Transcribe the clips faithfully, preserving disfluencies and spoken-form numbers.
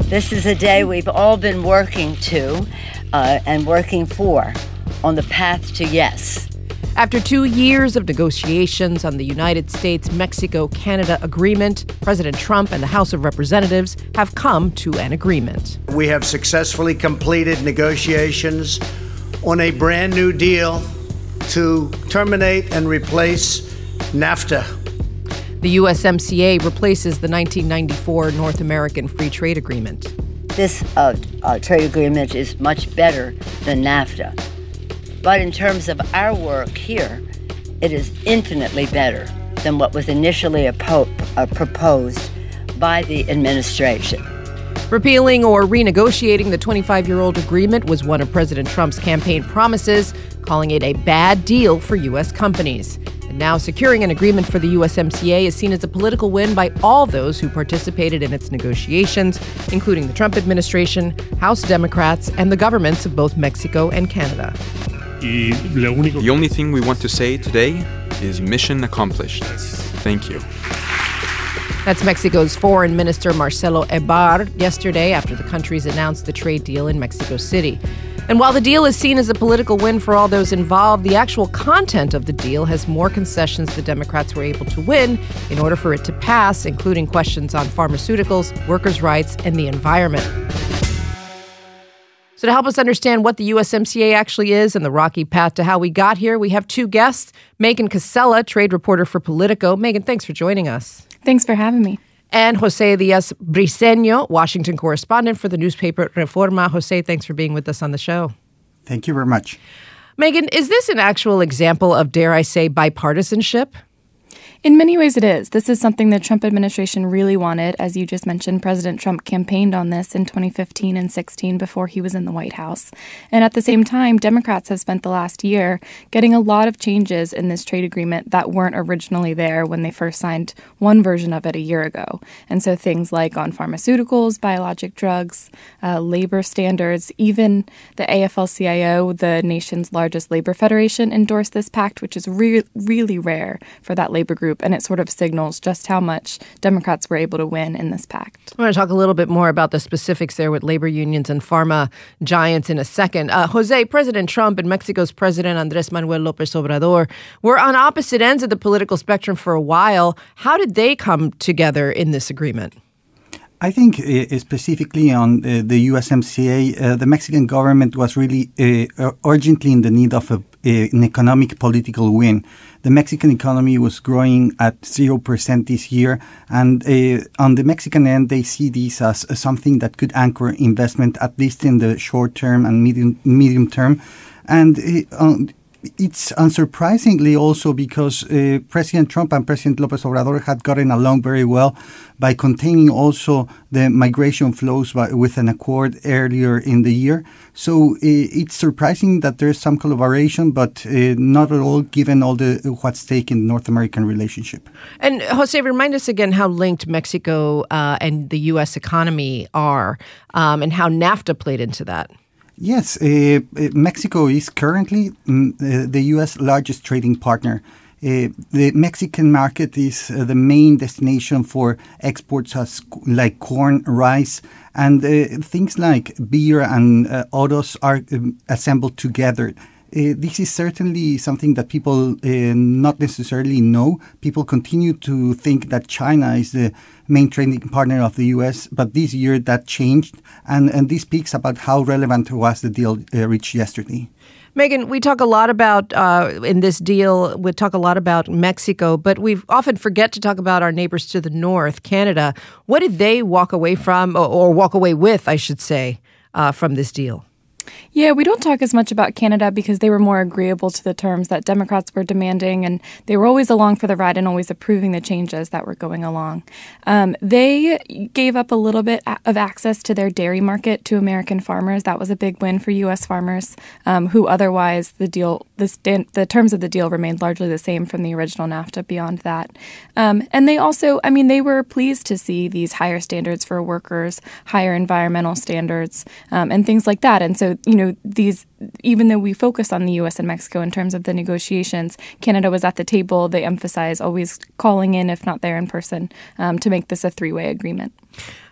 This is a day we've all been working to uh, and working for on the path to yes. After two years of negotiations on the United States-Mexico-Canada agreement, President Trump and the House of Representatives have come to an agreement. We have successfully completed negotiations on a brand new deal to terminate and replace NAFTA. The U S M C A replaces the nineteen ninety-four North American Free Trade Agreement. This uh, uh, trade agreement is much better than NAFTA. But in terms of our work here, it is infinitely better than what was initially oppo- uh, proposed by the administration. Repealing or renegotiating the twenty-five-year-old agreement was one of President Trump's campaign promises, calling it a bad deal for U S companies. And now securing an agreement for the U S M C A is seen as a political win by all those who participated in its negotiations, including the Trump administration, House Democrats, and the governments of both Mexico and Canada. The only thing we want to say today is mission accomplished. Thank you. That's Mexico's Foreign Minister Marcelo Ebrard yesterday after the countries announced the trade deal in Mexico City. And while the deal is seen as a political win for all those involved, the actual content of the deal has more concessions the Democrats were able to win in order for it to pass, including questions on pharmaceuticals, workers' rights, and the environment. So to help us understand what the U S M C A actually is and the rocky path to how we got here, we have two guests. Megan Casella, trade reporter for Politico. Megan, thanks for joining us. Thanks for having me. And Jose Diaz Briceño, Washington correspondent for the newspaper Reforma. Jose, thanks for being with us on the show. Thank you very much. Megan, is this an actual example of, dare I say, bipartisanship? In many ways it is. This is something the Trump administration really wanted. As you just mentioned, President Trump campaigned on this in twenty fifteen and sixteen before he was in the White House. And at the same time, Democrats have spent the last year getting a lot of changes in this trade agreement that weren't originally there when they first signed one version of it a year ago. And so things like on pharmaceuticals, biologic drugs, uh, labor standards, even the A F L C I O, the nation's largest labor federation, endorsed this pact, which is re- really rare for that labor group. And it sort of signals just how much Democrats were able to win in this pact. I want to talk a little bit more about the specifics there with labor unions and pharma giants in a second. Uh, Jose, President Trump and Mexico's President Andrés Manuel López Obrador were on opposite ends of the political spectrum for a while. How did they come together in this agreement? I think uh, specifically on uh, the U S M C A, uh, the Mexican government was really uh, urgently in the need of a, uh, an economic political win. The Mexican economy was growing at zero percent this year, and uh, on the Mexican end, they see this as uh, something that could anchor investment, at least in the short term and medium medium term. And uh, um, it's unsurprisingly also because uh, President Trump and President López Obrador had gotten along very well by containing also the migration flows by, with an accord earlier in the year. So uh, it's surprising that there's some collaboration, but uh, not at all given all the what's stake in the North American relationship. And Jose, remind us again how linked Mexico uh, and the U S economy are um, and how NAFTA played into that. Yes, uh, Mexico is currently mm, uh, the U S largest trading partner. Uh, the Mexican market is uh, the main destination for exports as, like corn, rice, and uh, things like beer and uh, autos are um, assembled together. Uh, this is certainly something that people uh, not necessarily know. People continue to think that China is the main trading partner of the U S, but this year that changed, and, and this speaks about how relevant was the deal uh, reached yesterday. Megan, we talk a lot about, uh, in this deal, we talk a lot about Mexico, but we often forget to talk about our neighbors to the north, Canada. What did they walk away from, or, or walk away with, I should say, uh, from this deal? Yeah, we don't talk as much about Canada because they were more agreeable to the terms that Democrats were demanding, and they were always along for the ride and always approving the changes that were going along. Um, they gave up a little bit of access to their dairy market to American farmers. That was a big win for U S farmers, um, who otherwise the deal, the, stand, the terms of the deal remained largely the same from the original NAFTA beyond that. Um, and they also, I mean, they were pleased to see these higher standards for workers, higher environmental standards, um, and things like that. And so, you know, these, even though we focus on the U S and Mexico in terms of the negotiations, Canada was at the table. They emphasize always calling in, if not there in person, um, to make this a three-way agreement.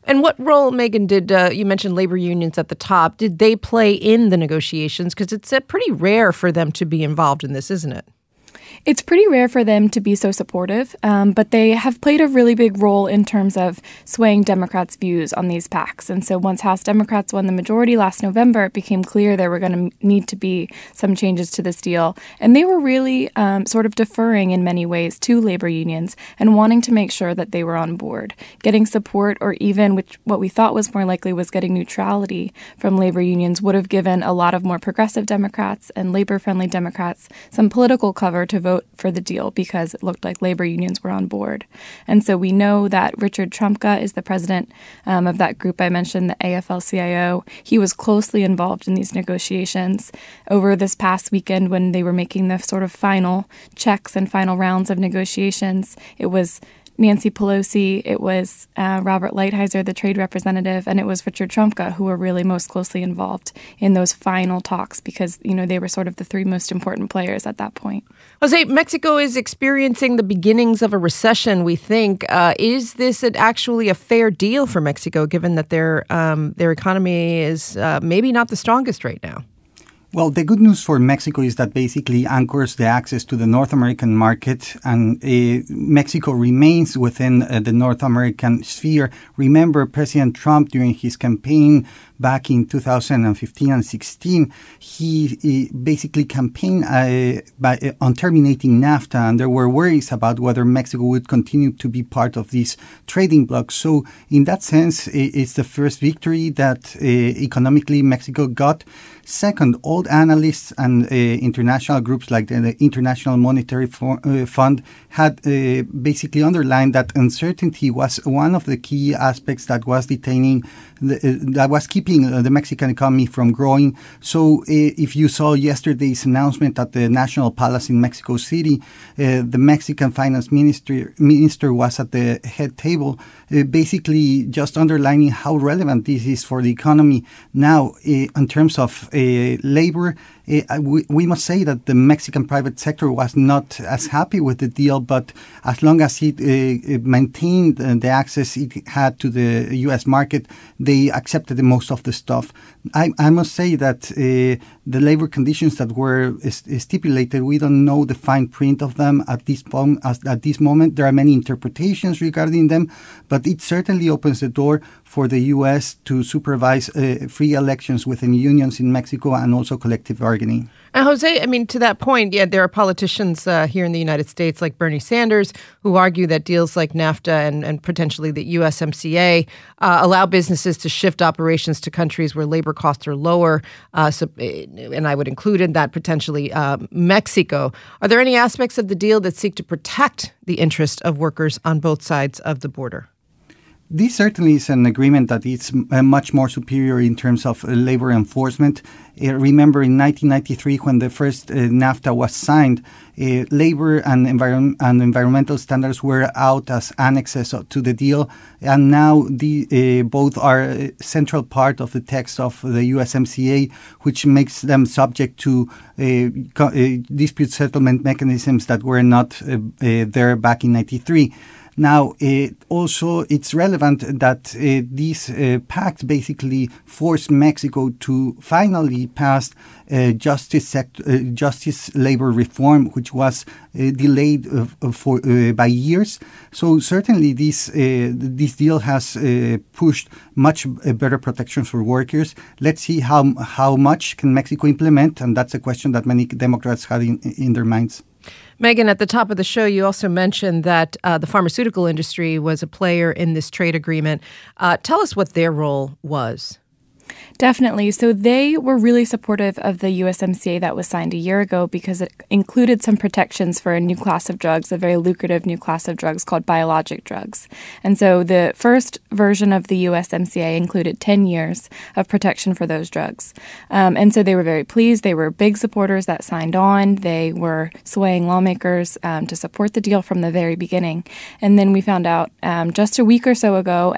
And what role, Megan, did uh, you mentioned labor unions at the top? Did they play in the negotiations? Because it's uh, pretty rare for them to be involved in this, isn't it? It's pretty rare for them to be so supportive, um, but they have played a really big role in terms of swaying Democrats' views on these pacts. And so once House Democrats won the majority last November, it became clear there were going to need to be some changes to this deal. And they were really um, sort of deferring in many ways to labor unions and wanting to make sure that they were on board. Getting support, or even which what we thought was more likely was getting neutrality from labor unions, would have given a lot of more progressive Democrats and labor-friendly Democrats some political cover to vote for the deal because it looked like labor unions were on board. And so we know that Richard Trumka is the president um, of that group I mentioned, the A F L C I O. He was closely involved in these negotiations. Over this past weekend, when they were making the sort of final checks and final rounds of negotiations, it was Nancy Pelosi, it was uh, Robert Lighthizer, the trade representative, and it was Richard Trumka who were really most closely involved in those final talks because, you know, they were sort of the three most important players at that point. Jose, Mexico is experiencing the beginnings of a recession, we think. Uh, is this an, actually a fair deal for Mexico, given that their um, their economy is uh, maybe not the strongest right now? Well, the good news for Mexico is that basically anchors the access to the North American market, and uh, Mexico remains within uh, the North American sphere. Remember, President Trump, during his campaign back in two thousand fifteen and sixteen, he, he basically campaigned uh, by, uh, on terminating NAFTA, and there were worries about whether Mexico would continue to be part of this trading bloc. So in that sense, it's the first victory that uh, economically Mexico got. Second, all analysts and uh, international groups like the, the International Monetary For, uh, Fund had uh, basically underlined that uncertainty was one of the key aspects that was detaining, the, uh, that was keeping uh, the Mexican economy from growing. So uh, if you saw yesterday's announcement at the National Palace in Mexico City, uh, the Mexican finance minister, minister was at the head table, uh, basically just underlining how relevant this is for the economy. Now, uh, in terms of Uh, labor, uh, we, we must say that the Mexican private sector was not as happy with the deal, but as long as it uh, maintained uh, the access it had to the U S market, they accepted the most of the stuff. I, I must say that uh, the labor conditions that were uh, stipulated, we don't know the fine print of them at this, pom- at this moment. There are many interpretations regarding them, but it certainly opens the door for the U S to supervise uh, free elections within unions in Mexico and also collective bargaining. And Jose, I mean, to that point, yeah, there are politicians uh, here in the United States like Bernie Sanders who argue that deals like NAFTA and, and potentially the U S M C A uh, allow businesses to shift operations to countries where labor costs are lower. Uh, so, and I would include in that potentially uh, Mexico. Are there any aspects of the deal that seek to protect the interest of workers on both sides of the border? This certainly is an agreement that is uh, much more superior in terms of uh, labor enforcement. Uh, remember, in nineteen ninety-three, when the first uh, NAFTA was signed, uh, labor and, environ- and environmental standards were out as annexes to the deal, and now the, uh, both are a central part of the text of the U S M C A, which makes them subject to uh, co- uh, dispute settlement mechanisms that were not uh, uh, there back in ninety-three. Now, uh, also, it's relevant that uh, this uh, pact basically forced Mexico to finally pass uh, justice sect- uh, justice labor reform, which was uh, delayed uh, for uh, by years. So certainly, this uh, this deal has uh, pushed much better protections for workers. Let's see how how much can Mexico implement, and that's a question that many Democrats had in, in their minds. Megan, at the top of the show, you also mentioned that uh, the pharmaceutical industry was a player in this trade agreement. Uh, tell us what their role was. Definitely. So they were really supportive of the U S M C A that was signed a year ago because it included some protections for a new class of drugs, a very lucrative new class of drugs called biologic drugs. And so the first version of the U S M C A included ten years of protection for those drugs. Um, and so they were very pleased. They were big supporters that signed on. They were swaying lawmakers um, to support the deal from the very beginning. And then we found out um, just a week or so ago, and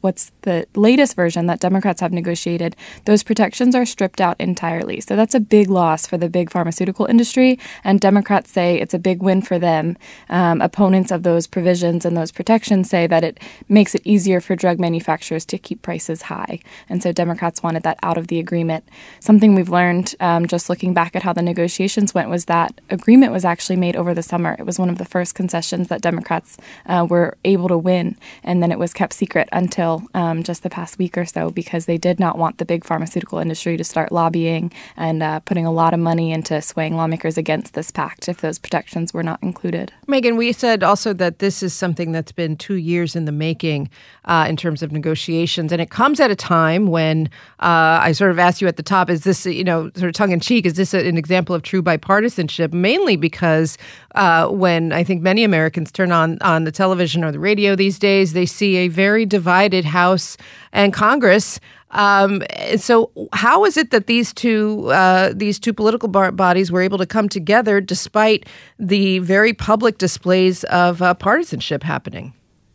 what's the latest version that Democrats have negotiated, those protections are stripped out entirely. So that's a big loss for the big pharmaceutical industry, and Democrats say it's a big win for them. Um, opponents of those provisions and those protections say that it makes it easier for drug manufacturers to keep prices high. And so Democrats wanted that out of the agreement. Something we've learned um, just looking back at how the negotiations went was that agreement was actually made over the summer. It was one of the first concessions that Democrats uh, were able to win, and then it was kept secret until um, just the past week or so because they did not want the big pharmaceutical industry to start lobbying and uh, putting a lot of money into swaying lawmakers against this pact if those protections were not included. Megan, we said also that this is something that's been two years in the making uh, in terms of negotiations, and it comes at a time when uh, I sort of asked you at the top, is this, you know, sort of tongue-in-cheek, is this an example of true bipartisanship? Mainly because uh, when I think many Americans turn on, on the television or the radio these days, they see a very divided House and Congress. Um, so how is it that these two uh, these two political bar- bodies were able to come together despite the very public displays of uh, partisanship happening?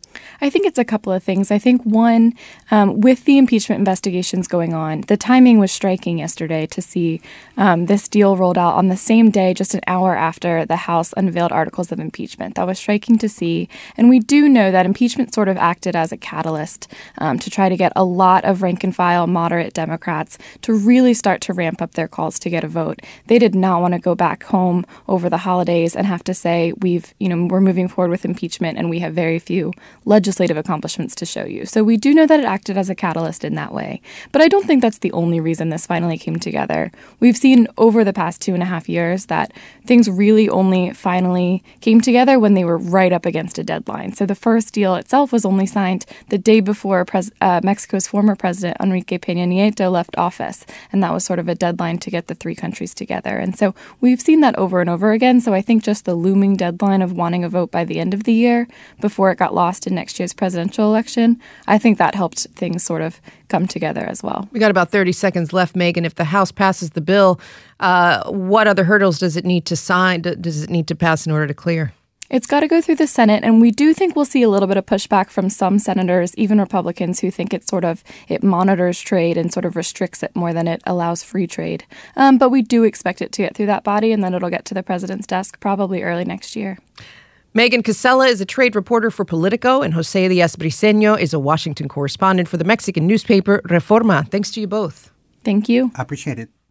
I think it's a couple of things. I think, one, um, with the impeachment investigations going on, the timing was striking yesterday to see um, this deal rolled out on the same day, just an hour after the House unveiled articles of impeachment. That was striking to see. And we do know that impeachment sort of acted as a catalyst um, to try to get a lot of rank-and-file moderate Democrats to really start to ramp up their calls to get a vote. They did not want to go back home over the holidays and have to say, we've, you know, we're moving forward with impeachment and we have very few legislative accomplishments to show you. So we do know that it acted as a catalyst in that way. But I don't think that's the only reason this finally came together. We've seen over the past two and a half years that things really only finally came together when they were right up against a deadline. So the first deal itself was only signed the day before Pres- uh, Mexico's former president, Enrique Peña Nieto, left office. And that was sort of a deadline to get the three countries together. And so we've seen that over and over again. So I think just the looming deadline of wanting a vote by the end of the year before it got lost in next year's presidential election, I think that helped things sort of come together as well. We got about thirty seconds left, Megan. If the House passes the bill, uh, what other hurdles does it need to sign? Does it need to pass in order to clear? It's got to go through the Senate, and we do think we'll see a little bit of pushback from some senators, even Republicans, who think it sort of it monitors trade and sort of restricts it more than it allows free trade. Um, but we do expect it to get through that body, and then it'll get to the president's desk probably early next year. Megan Casella is a trade reporter for Politico, and Jose Diaz Briceño is a Washington correspondent for the Mexican newspaper Reforma. Thanks to you both. Thank you. I appreciate it.